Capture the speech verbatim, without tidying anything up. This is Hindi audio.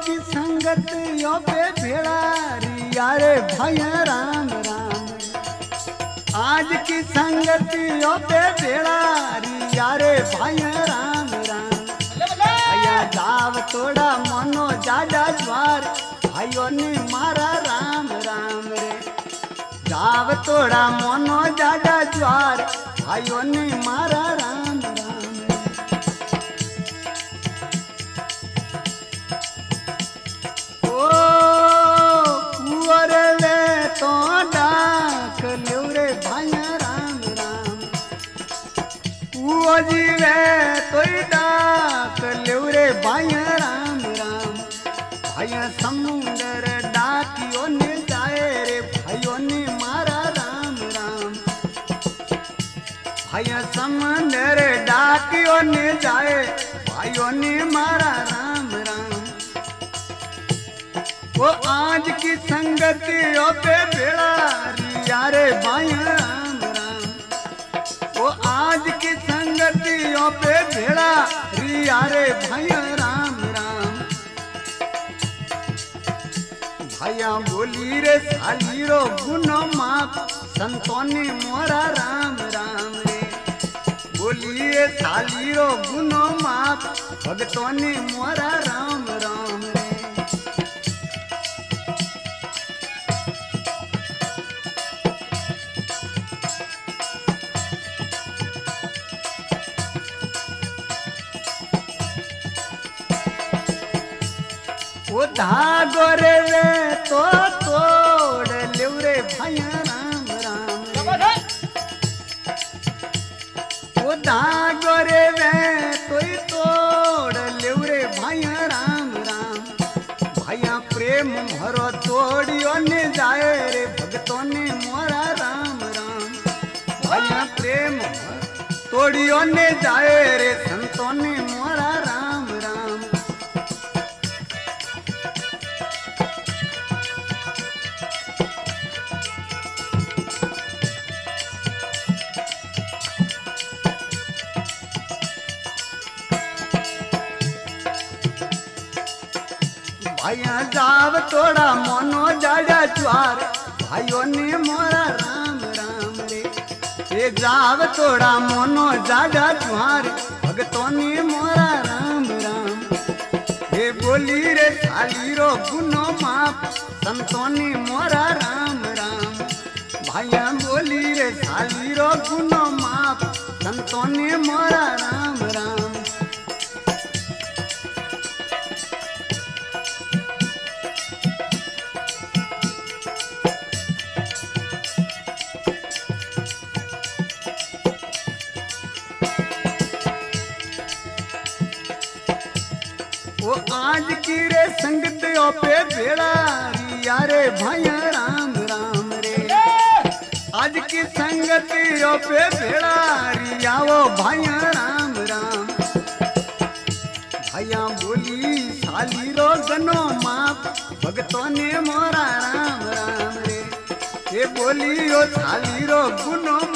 की संगत यो पे भेड़ा रिया रे भाई राम राम। आज की संगत यो पे भेड़ा रिया रे भाई राम राम। भैया दाव तोड़ा मनो जाजा ज्वार भाइयों ने मारा राम राम रे। दाव तोड़ा मनो जाजा ज्वार भाइयों ने मारा राम राम रे। ओ कुंवर वे तो डाक ल्यो रे भाई राम राम। कुओ जी वे तो डाक ल्यो रे भाई राम राम। भाई समुंदर डाकियो ने जाए रे भाइयों ने मारा राम राम। भाई समुंदर डाकियो ने जाए भाइयों ने मारा राम राम। वो आज की संगतियों पे भेड़ा रिया रे भाई राम राम। वो आज की संगतियों पे भेड़ा रिया रे भाई राम राम। भैया बोली रे साली रो गुनो माप संतों ने मोरा राम राम रे। बोली रे साली रो गुनो माप भगतों ने मोरा राम राम रे। वो धागो रे वे तो तोड़ ल्यो रे भाई राम राम रे। वो धागो रे वे तो तोड़ ल्यो रे भाई राम राम। भाइया प्रेम भरो तोड़ियो ने जाए रे भगतों ने मोरा राम राम। भाइया प्रेम तोड़ियो ने जाए रे संतों ने मोरा राम राम। भैया जाव तोड़ा मोनो जाजा ज्वार भाइयों ने मोरा राम राम रे। ये जाव तोड़ा मोनो जाजा ज्वार भगतों ने मोरा राम राम। ये बोली रे साली रो गुनो माप संतों ने मोरा राम राम। भैया बोली रे साली रो गुनो माप संतों ने मोरा राम राम। वो आज की रे संगतियों पे भेड़ा रिया रे भाई राम राम रे। आज की संगतियों पे भेड़ा रिया वो भाई राम राम। भैया बोली साली रो गनो माप भगतों ने मोरा राम राम रे। ये बोली ओ साली रो गुनो